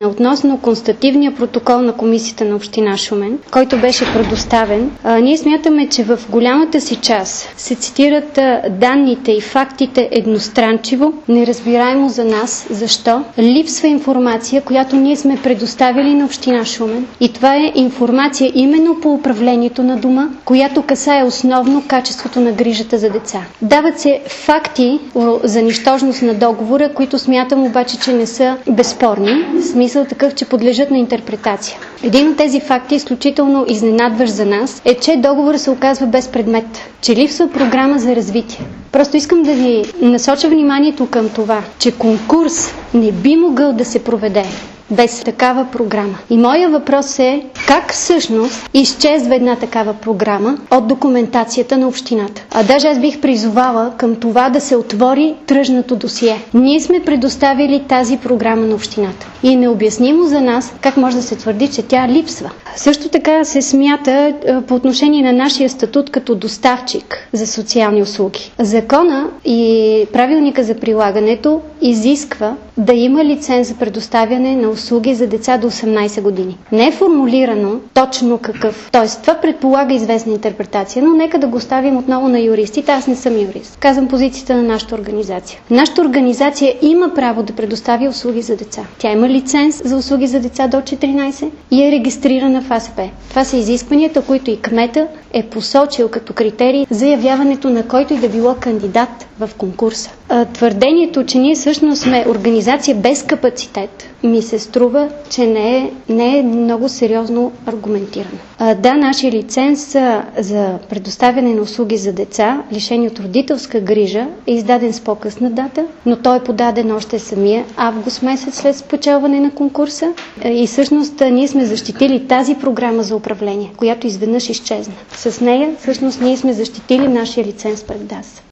относно констативния протокол на комисията на община Шумен, който беше предоставен, ние смятаме, че в голямата си част се цитират данните и фактите едностранчиво, неразбираемо за нас. Защо? Липсва информация, която ние сме предоставили на община Шумен, и това е информация именно по управлението на дома, която касае основно качеството на грижата за деца. Дават се факти за нищожност на договора, които смятам обаче, че не са безспорни, в смисъл такъв, че подлежат на интерпретация. Един от тези факти, изключително изненадващ за нас, е, че договорът се оказва без предмет, че липсва програма за развитие. Просто искам да ви насоча вниманието към това, че конкурс не би могъл да се проведе без такава програма. И моя въпрос е, как всъщност изчезва една такава програма от документацията на общината? Даже аз бих призовала към това да се отвори тръжното досие. Ние сме предоставили тази програма на общината. И е необяснимо за нас как може да се твърди, че тя липсва. Също така се смята по отношение на нашия статут като доставчик за социални услуги. Закона и правилника за прилагането изисква да има лиценз за предоставяне на услуги за деца до 18 години. Не е формулирано точно какъв. Тоест, това предполага известна интерпретация, но нека да го ставим отново на юристите. Аз не съм юрист. Казвам позицията на нашата организация. Нашата организация има право да предостави услуги за деца. Тя има лиценз за услуги за деца до 14 и е регистрирана в АСП. Това са изискванията, които и кмета е посочил като критерии за явяването на който и да било кандидат в конкурса. Твърдението, че ние всъщност сме организация без капацитет, ми се струва, че не е много сериозно аргументирано. Да, нашия лиценз за предоставяне на услуги за деца, лишени от родителска грижа, е издаден с по-късна дата, но той е подаден още самия август месец след спечелване на конкурса и всъщност ние сме защитили тази програма за управление, която изведнъж изчезна. С нея всъщност ние сме защитили нашия лиценз пред ДАС.